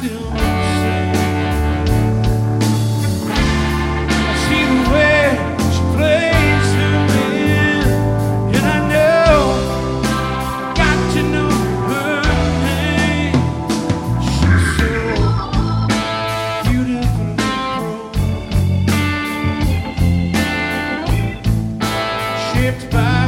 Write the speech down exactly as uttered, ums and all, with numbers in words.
still won't say. I see the way she plays her man, and I know, got to know her name. She's so beautifully grown, shaped by